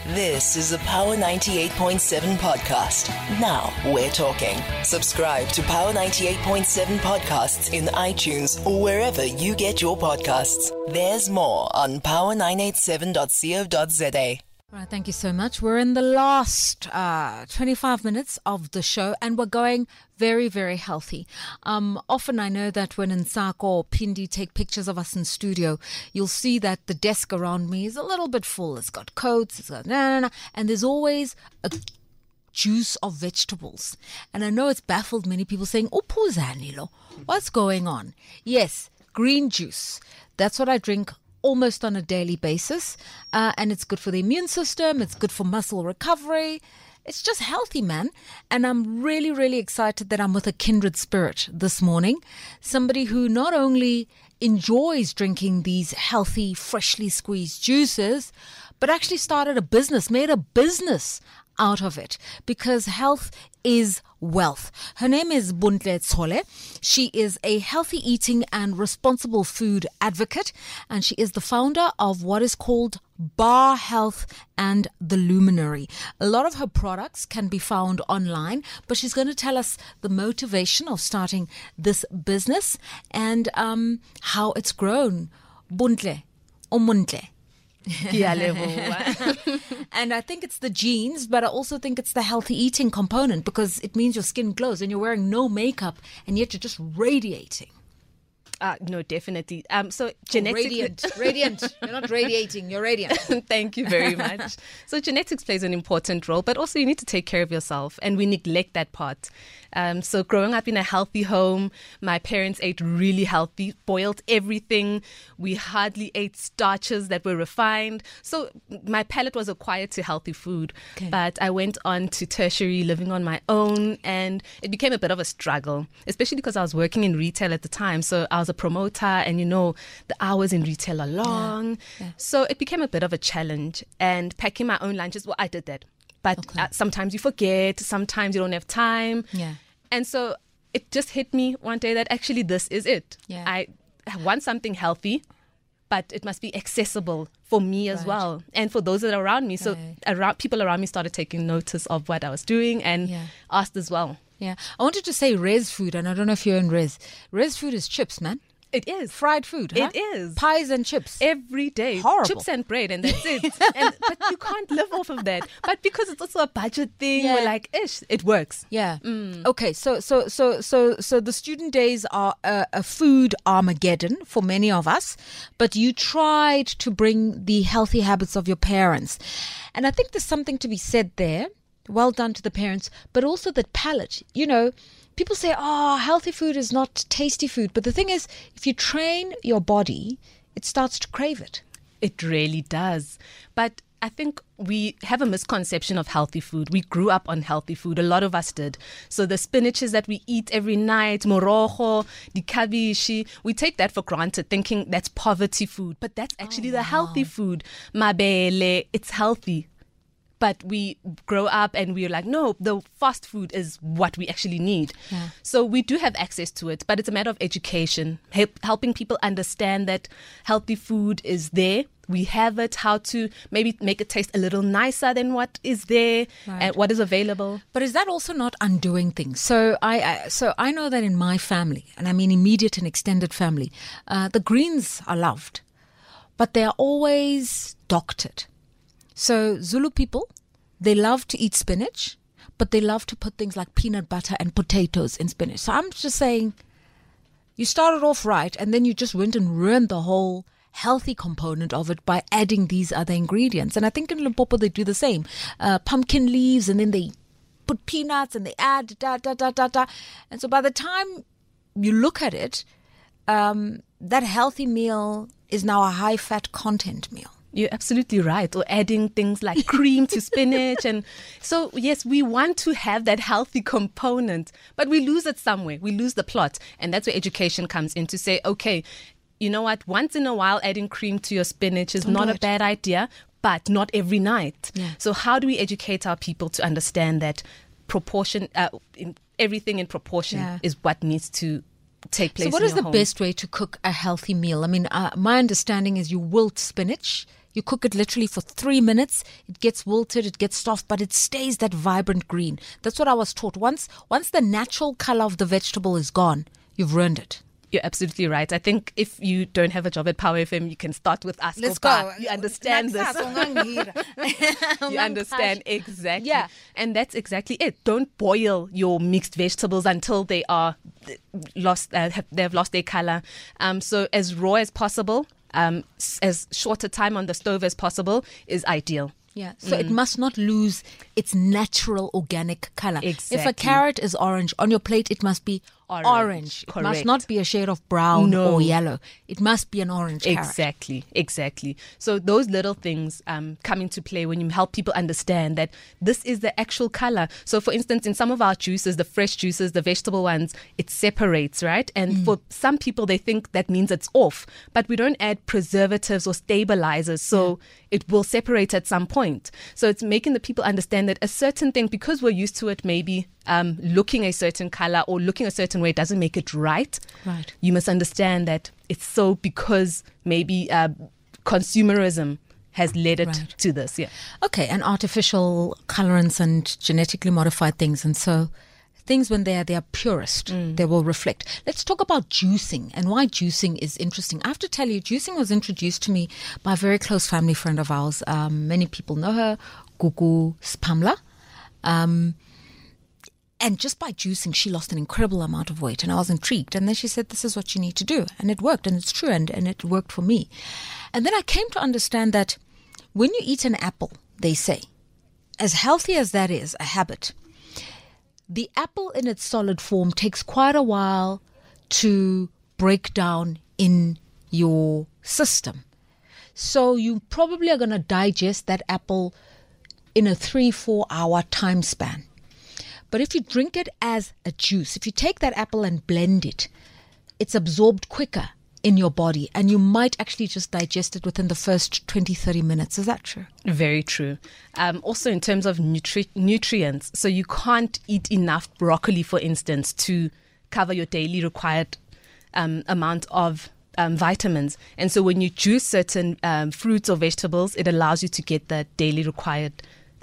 This is a Power 98.7 podcast. Now we're talking. Subscribe to Power 98.7 podcasts in iTunes or wherever you get your podcasts. There's more on power987.co.za. Right, thank you so much. We're in the last 25 minutes of the show and we're going very, very healthy. Often I know that when Nsako or Pindi take pictures of us in studio, you'll see that the desk around me is a little bit full. It's got coats, it's got and there's always a juice of vegetables. And I know it's baffled many people saying, "Upuzanilo, what's going on?" Yes, green juice. That's what I drink almost on a daily basis, and it's good for the immune system, it's good for muscle recovery, it's just healthy, man. And I'm really, really excited that I'm with a kindred spirit this morning, somebody who not only enjoys drinking these healthy, freshly squeezed juices, but actually started a business, made a business out of it, because health is wealth. Her name is Bontle Tshole. She is a healthy eating and responsible food advocate, and she is the founder of what is called Bar Health and The Luminary. A lot of her products can be found online, but she's going to tell us the motivation of starting this business and how it's grown. Bontle, Omuntle. And I think it's the genes, but I also think it's the healthy eating component, because it means your skin glows and you're wearing no makeup and yet you're just radiating. No, definitely. So genetically, Radiant. You're not radiating, you're radiant. Thank you very much. So genetics plays an important role, but also you need to take care of yourself, and we neglect that part. So growing up in a healthy home, my parents ate really healthy, boiled everything. We hardly ate starches that were refined. So my palate was acquired to healthy food. Okay. But I went on to tertiary, living on my own, and it became a bit of a struggle, especially because I was working in retail at the time. So I was a promoter, and the hours in retail are long. Yeah. So it became a bit of a challenge, and packing my own lunches, well, I did that. But sometimes you forget, sometimes you don't have time. Yeah. And so it just hit me one day that actually this is it. Yeah. I want something healthy, but it must be accessible for me as well, and for those that are around me. So people around me started taking notice of what I was doing and asked as well. Yeah. I wanted to say Res Food, and I don't know if you're in Res. Res Food is chips, man. It is. Fried food, huh? It is. Pies and chips. Every day. Horrible. Chips and bread, and that's it. But you can't live off of that. But because it's also a budget thing, we're like, it works. Yeah. Okay, so the student days are a food Armageddon for many of us, but you tried to bring the healthy habits of your parents. And I think there's something to be said there. Well done to the parents, but also the palate. People say, healthy food is not tasty food. But the thing is, if you train your body, it starts to crave it. It really does. But I think we have a misconception of healthy food. We grew up on healthy food. A lot of us did. So the spinaches that we eat every night, morojo, the kabishi, we take that for granted, thinking that's poverty food. But that's actually the healthy food. Mabele, it's healthy. But we grow up and we're like, no, the fast food is what we actually need. Yeah. So we do have access to it, but it's a matter of education, helping people understand that healthy food is there. We have it, how to maybe make it taste a little nicer than what is there and what is available. But is that also not undoing things? So I know that in my family, and I mean immediate and extended family, the greens are loved, but they are always doctored. So Zulu people, they love to eat spinach, but they love to put things like peanut butter and potatoes in spinach. So I'm just saying, you started off right, and then you just went and ruined the whole healthy component of it by adding these other ingredients. And I think in Limpopo they do the same. Pumpkin leaves, and then they put peanuts and they add da. And so by the time you look at it, that healthy meal is now a high-fat content meal. You're absolutely right. Or adding things like cream to spinach. And so, yes, we want to have that healthy component, but we lose it somewhere. We lose the plot. And that's where education comes in to say, okay, you know what? Once in a while, adding cream to your spinach is not a bad idea, but not every night. Yeah. So how do we educate our people to understand that everything in proportion is what needs to take place. So what is the best way to cook a healthy meal? I mean, my understanding is you wilt spinach, You cook it literally for 3 minutes. It gets wilted, it gets soft, but it stays that vibrant green. That's what I was taught. Once the natural color of the vegetable is gone, you've ruined it. You're absolutely right. I think if you don't have a job at Power FM, you can start with us. Let's go. You understand this. You understand exactly. Yeah. And that's exactly it. Don't boil your mixed vegetables until they are lost. They've lost their color. So as raw as possible, as short a time on the stove as possible is ideal. Yeah, so it must not lose its natural organic color. Exactly. If a carrot is orange on your plate, it must be orange. It must Correct. not be a shade of brown or yellow. It must be an orange carrot. Exactly. So those little things come into play when you help people understand that this is the actual color. So for instance, in some of our juices, the fresh juices, the vegetable ones, it separates, right? And for some people, they think that means it's off. But we don't add preservatives or stabilizers, so it will separate at some point. So it's making the people understand that a certain thing, because we're used to it maybe looking a certain color or looking a certain way, doesn't make it right. Right. You must understand that it's so because maybe consumerism has led it to this. Yeah. Okay, and artificial colorants and genetically modified things. And so things, when they are their purest, they will reflect. Let's talk about juicing and why juicing is interesting. I have to tell you, juicing was introduced to me by a very close family friend of ours. Many people know her, Gugu Spamla. And just by juicing, she lost an incredible amount of weight. And I was intrigued. And then she said, this is what you need to do. And it worked. And it's true. And it worked for me. And then I came to understand that when you eat an apple, they say, as healthy as that is, a habit, the apple in its solid form takes quite a while to break down in your system. So you probably are going to digest that apple in a 3-4 hour time span. But if you drink it as a juice, if you take that apple and blend it, it's absorbed quicker in your body and you might actually just digest it within the first 20-30 minutes. Is that true? Very true. Also in terms of nutrients, so you can't eat enough broccoli, for instance, to cover your daily required amount of vitamins. And so when you juice certain fruits or vegetables, it allows you to get the daily required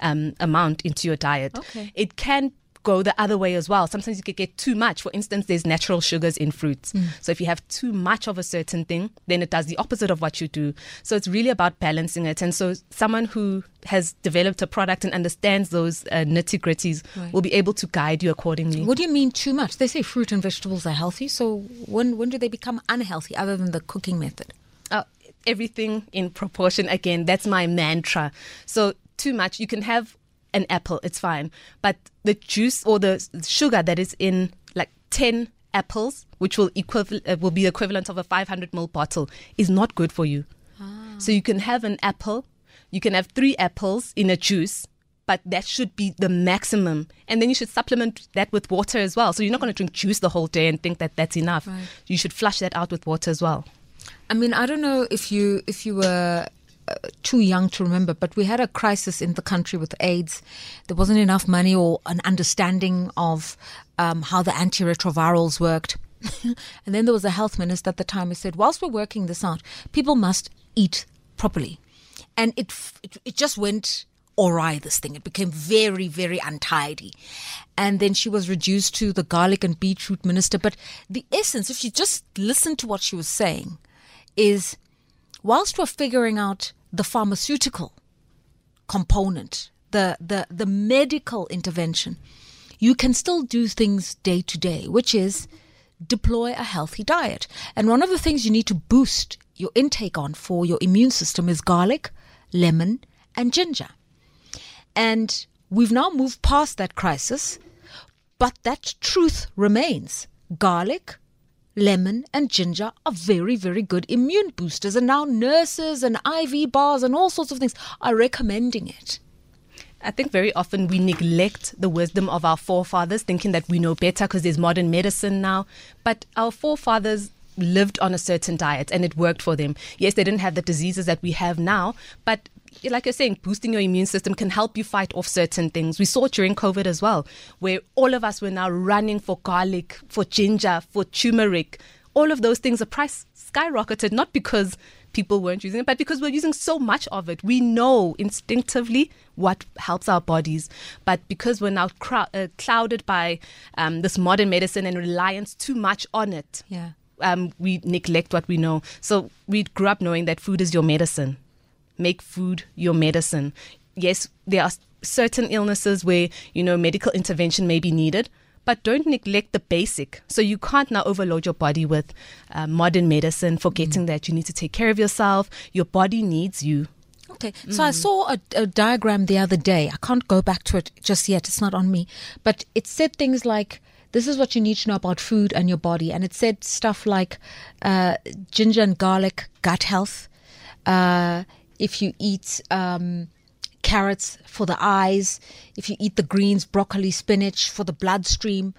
amount into your diet. Okay. It can go the other way as well. Sometimes you could get too much. For instance, there's natural sugars in fruits. So if you have too much of a certain thing, then it does the opposite of what you do. So it's really about balancing it. And so someone who has developed a product and understands those nitty-gritties will be able to guide you accordingly. What do you mean too much? They say fruit and vegetables are healthy. So when do they become unhealthy other than the cooking method? Everything in proportion. Again, that's my mantra. So too much, you can have an apple, it's fine. But the juice or the sugar that is in like 10 apples, which will be equivalent of a 500 ml bottle, is not good for you. So you can have an apple, you can have 3 apples in a juice, but that should be the maximum. And then you should supplement that with water as well. So you're not going to drink juice the whole day and think that that's enough. Right. You should flush that out with water as well. I mean, I don't know if you were too young to remember, but we had a crisis in the country with AIDS. There wasn't enough money or an understanding of how the antiretrovirals worked. And then there was a health minister at the time who said, whilst we're working this out, people must eat properly. And it just went awry, this thing. It became very, very untidy. And then she was reduced to the garlic and beetroot minister. But the essence, if you just listen to what she was saying, is whilst we're figuring out the pharmaceutical component, the medical intervention, you can still do things day to day, which is deploy a healthy diet. And one of the things you need to boost your intake on for your immune system is garlic, lemon, and ginger. And we've now moved past that crisis, but that truth remains. Garlic, lemon and ginger are very, very good immune boosters. And now nurses and IV bars and all sorts of things are recommending it. I think very often we neglect the wisdom of our forefathers, thinking that we know better because there's modern medicine now. But our forefathers lived on a certain diet and it worked for them. Yes, they didn't have the diseases that we have now, but like you're saying, boosting your immune system can help you fight off certain things. We saw it during COVID as well, where all of us were now running for garlic, for ginger, for turmeric. All of those things, the price skyrocketed, not because people weren't using it, but because we're using so much of it, we know instinctively what helps our bodies. But because we're now clouded by this modern medicine and reliance too much on it, we neglect what we know. So we grew up knowing that food is your medicine. Make food your medicine. Yes, there are certain illnesses where, medical intervention may be needed, but don't neglect the basic. So you can't now overload your body with modern medicine, forgetting that you need to take care of yourself. Your body needs you. Okay, so I saw a diagram the other day. I can't go back to it just yet. It's not on me. But it said things like, this is what you need to know about food and your body. And it said stuff like ginger and garlic, gut health. If you eat carrots for the eyes, if you eat the greens, broccoli, spinach for the bloodstream.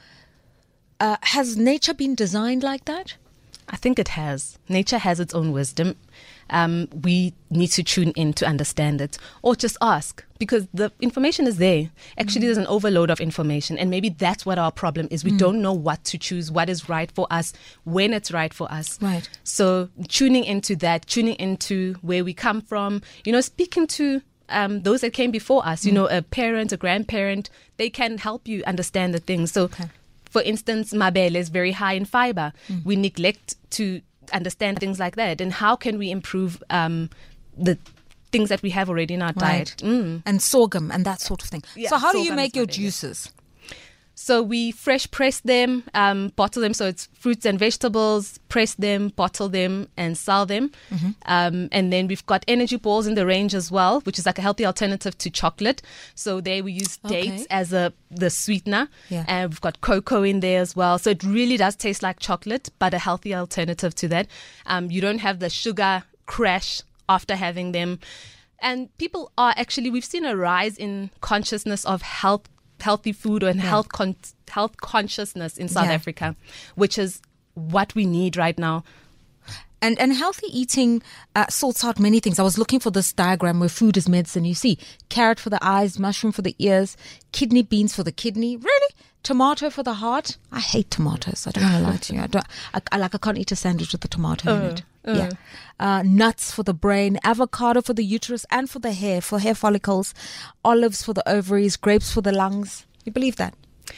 Has nature been designed like that? I think it has. Nature has its own wisdom. We need to tune in to understand it, or just ask, because the information is there. Actually, there's an overload of information, and maybe that's what our problem is. We don't know what to choose, what is right for us, when it's right for us. Right. So tuning into that, tuning into where we come from, speaking to those that came before us, a parent, a grandparent, they can help you understand the things. So, for instance, mabele is very high in fiber. We neglect to understand things like that. And how can we improve the things that we have already in our diet? And sorghum and that sort of thing. Yeah, so how do you sorghum make is your mabele. juices? So we fresh press them, bottle them. So it's fruits and vegetables, press them, bottle them, and sell them. And then we've got energy balls in the range as well, which is like a healthy alternative to chocolate. So there we use dates as the sweetener. Yeah. And we've got cocoa in there as well. So it really does taste like chocolate, but a healthy alternative to that. You don't have the sugar crash after having them. And people are actually, we've seen a rise in consciousness of healthy food and health consciousness in South Africa, which is what we need right now. And healthy eating sorts out many things. I was looking for this diagram where food is medicine. You see carrot for the eyes, mushroom for the ears, kidney beans for the kidney. Really? Tomato for the heart? I hate tomatoes. I don't want to lie to you. I can't eat a sandwich with a tomato in it. Yeah. Nuts for the brain, avocado for the uterus and for the hair, for hair follicles, olives for the ovaries, grapes for the lungs. You believe that?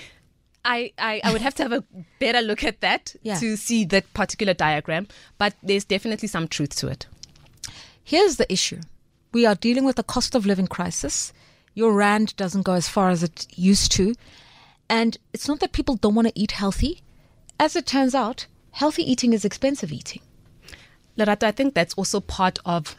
I would have to have a better look at that to see that particular diagram, but there's definitely some truth to it. Here's the issue. We are dealing with a cost of living crisis. Your rand doesn't go as far as it used to. And it's not that people don't want to eat healthy. As it turns out, healthy eating is expensive eating. Lerato, I think that's also part of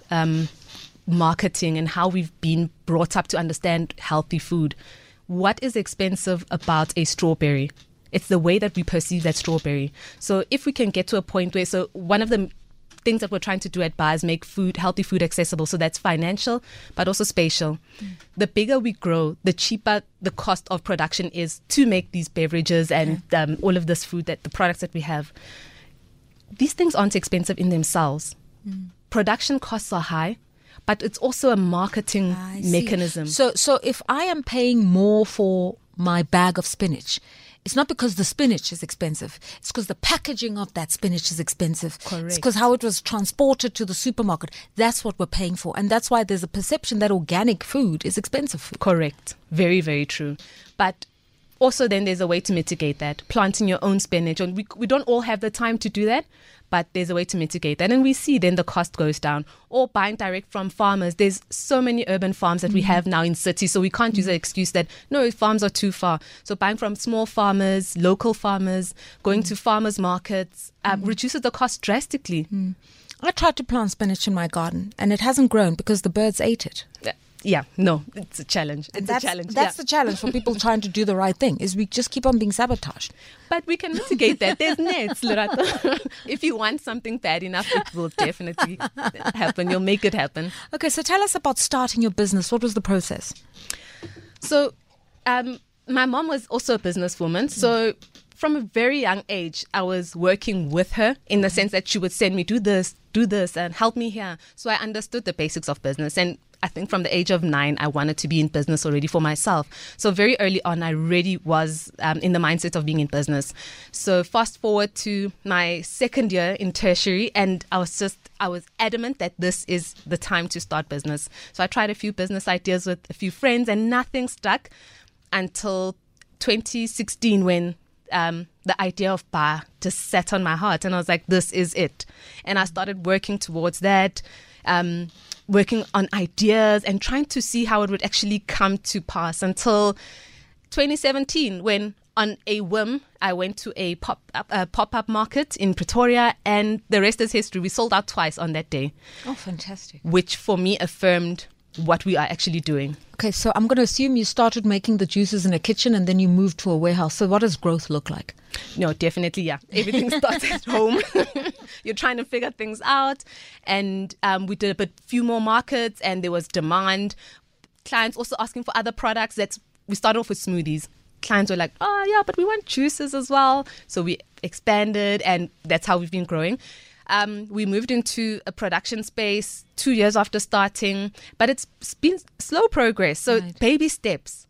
marketing and how we've been brought up to understand healthy food. What is expensive about a strawberry? It's the way that we perceive that strawberry. So if we can get to a point where, so one of the things that we're trying to do at Bar is make healthy food accessible. So that's financial, but also spatial. The bigger we grow, the cheaper the cost of production is to make these beverages and all of this food, that the products that we have. These things aren't expensive in themselves. Production costs are high, but it's also a marketing mechanism. So if I am paying more for my bag of spinach, it's not because the spinach is expensive. It's because the packaging of that spinach is expensive. Correct. It's because how it was transported to the supermarket. That's what we're paying for. And that's why there's a perception that organic food is expensive food. Correct. Very, very true. But also then there's a way to mitigate that. Planting your own spinach. And we don't all have the time to do that, but there's a way to mitigate that. And we see then the cost goes down. Or buying direct from farmers. There's so many urban farms that we have now in cities, so we can't use the excuse that, no, farms are too far. So buying from small farmers, local farmers, going to farmers markets, reduces the cost drastically. I tried to plant spinach in my garden and it hasn't grown because the birds ate it. Yeah, no, it's a challenge. That's the challenge for people trying to do the right thing, is we just keep on being sabotaged. But we can mitigate that. There's nets, Lerato. If you want something bad enough, it will definitely happen. You'll make it happen. Okay, so tell us about starting your business. What was the process? So my mom was also a businesswoman. So from a very young age, I was working with her in the sense that she would send me, do this, and help me here. So I understood the basics of business. And I think from the age of 9, I wanted to be in business already for myself. So very early on, I really was in the mindset of being in business. So fast forward to my second year in tertiary, and I was adamant that this is the time to start business. So I tried a few business ideas with a few friends, and nothing stuck until 2016 when the idea of bar just sat on my heart, and I was like, this is it. And I started working towards that, working on ideas and trying to see how it would actually come to pass until 2017 when on a whim, I went to a pop-up market in Pretoria, and the rest is history. We sold out twice on that day. Oh, fantastic. Which for me affirmed what we are actually doing. Okay, so I'm going to assume you started making the juices in a kitchen and then you moved to a warehouse. So what does growth look like? No, definitely, yeah. Everything starts at home. You're trying to figure things out. And we did a few more markets, and there was demand. Clients also asking for other products. We started off with smoothies. Clients were like, oh, yeah, but we want juices as well. So we expanded, and that's how we've been growing. We moved into a production space 2 years after starting, but it's been slow progress. So Right. baby steps.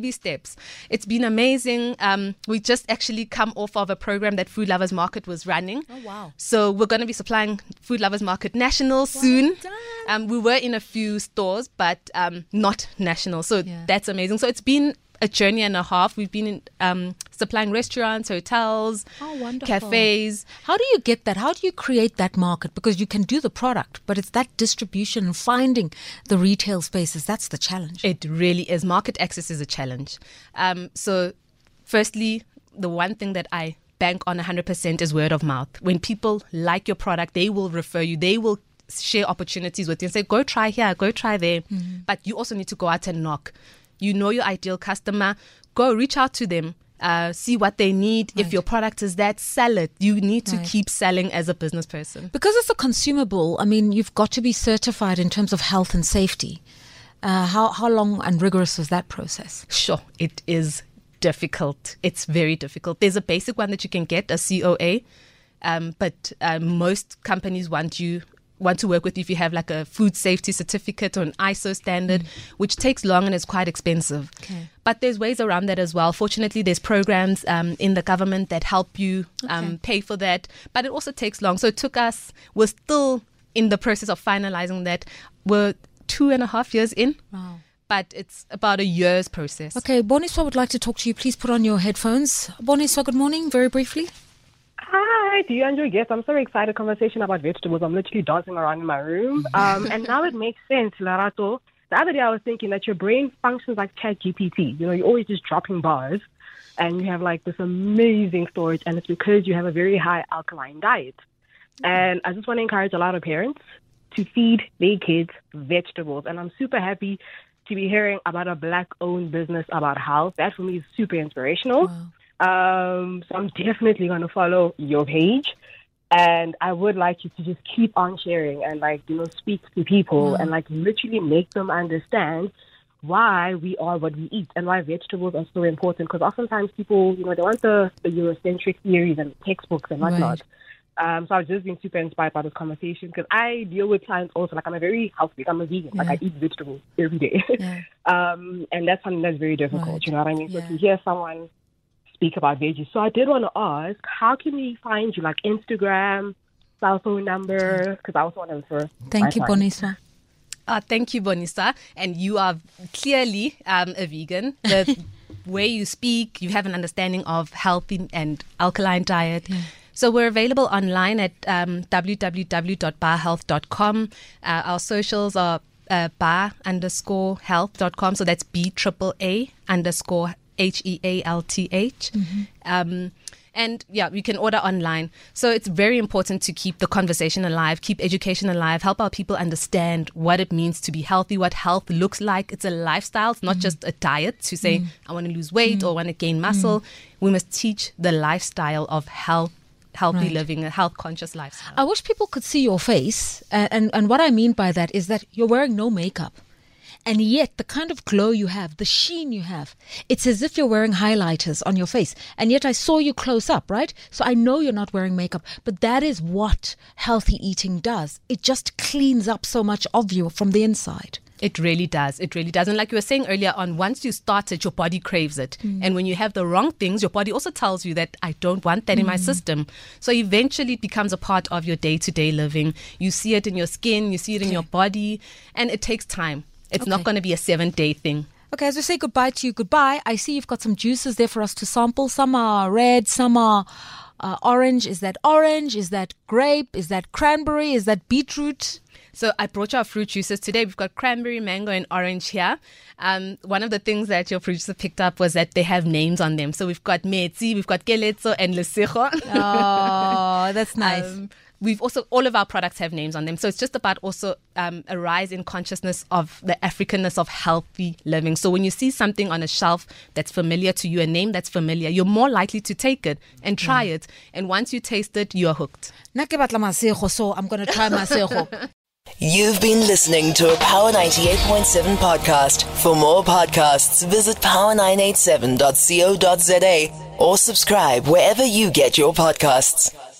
It's been amazing. We just actually come off of a program that Food Lovers Market was running. Oh, wow. So we're going to be supplying Food Lovers Market national soon. We were in a few stores, but not national. So Yeah. that's amazing. So it's been a journey and a half. We've been supplying retaurants, hotels, Oh, wonderful. cafes. How do you get that? How do you create that market? Because you can do the product, but it's that distribution and finding the retail spaces. That's the challenge. It really is. Market access is a challenge. So firstly, the one thing that I bank on 100% is word of mouth. When people like your product, they will refer you. They will share opportunities with you and say, go try here, go try there. Mm-hmm. But you also need to go out and knock. You know your ideal customer. Go reach out to them. See what they need. Right. If your product is that, sell it. You need to Right. keep selling as a business person. Because it's a consumable, I mean, you've got to be certified in terms of health and safety. How long and rigorous was that process? Sure, it is difficult. It's very difficult. There's a basic one that you can get, a COA, but most companies want to work with you if you have like a food safety certificate or an ISO standard, which takes long and is quite expensive. Okay. But there's ways around that as well. Fortunately, there's programs in the government that help you pay for that. But it also takes long. So it took us, we're still in the process of finalizing that. We're 2.5 years in. Wow. But it's about a year's process. Okay, Boniswa would like to talk to you. Please put on your headphones. Boniswa, good morning, very briefly. Hi, do you enjoy guests? I'm so excited. Conversation about vegetables. I'm literally dancing around in my room. And now it makes sense, Larato. The other day I was thinking that your brain functions like ChatGPT. You know, you're always just dropping bars and you have like this amazing storage, and it's because you have a very high alkaline diet. And I just want to encourage a lot of parents to feed their kids vegetables. And I'm super happy to be hearing about a Black-owned business about health. That for me is super inspirational. Wow. So I'm definitely going to follow your page, and I would like you to just keep on sharing and speak to people and literally make them understand why we are what we eat and why vegetables are so important. Because oftentimes people, they want the Eurocentric theories and textbooks and whatnot. Right. So I've just been super inspired by this conversation because I deal with clients also. I'm a very healthy, I'm a vegan. I eat vegetables every day. And that's something that's very difficult. Right. You know what I mean? So Yeah. to hear someone speak about veggies. So I did want to ask, how can we find you? Like Instagram, cell phone number? Because I also want to refer. Thank you, my clients. Boniswa. Thank you, Bonisa. And you are clearly a vegan. The way you speak, you have an understanding of healthy and alkaline diet. So we're available online at www.barhealth.com. Our socials are bar_health.com. So that's BAAA_HEALTH. And yeah, you can order online. So it's very important to keep the conversation alive, keep education alive, help our people understand what it means to be healthy, what health looks like. It's a lifestyle. It's not just a diet to say, I want to lose weight or want to gain muscle. We must teach the lifestyle of healthy Right. living, a health conscious lifestyle. I wish people could see your face. And what I mean by that is that you're wearing no makeup. And yet the kind of glow you have, the sheen you have, it's as if you're wearing highlighters on your face. And yet I saw you close up, right? So I know you're not wearing makeup, but that is what healthy eating does. It just cleans up so much of you from the inside. It really does. It really does. And like you were saying earlier on, once you start it, your body craves it. And when you have the wrong things, your body also tells you that I don't want that in my system. So eventually it becomes a part of your day-to-day living. You see it in your skin, you see it in your body, and it takes time. It's not going to be a 7-day thing. Okay, as we say goodbye to you, goodbye. I see you've got some juices there for us to sample. Some are red, some are orange. Is that orange? Is that grape? Is that cranberry? Is that beetroot? So I brought you our fruit juices today. We've got cranberry, mango, and orange here. One of the things that your producer picked up was that they have names on them. So we've got Metsi, we've got Keletso, and Lesego. Oh, that's nice. We've also, all of our products have names on them. So it's just about also a rise in consciousness of the Africanness of healthy living. So when you see something on a shelf that's familiar to you, a name that's familiar, you're more likely to take it and try it. And once you taste it, you're hooked. Na ke batla masego, so I'm going to try masego. You've been listening to a Power 98.7 podcast. For more podcasts, visit power987.co.za or subscribe wherever you get your podcasts.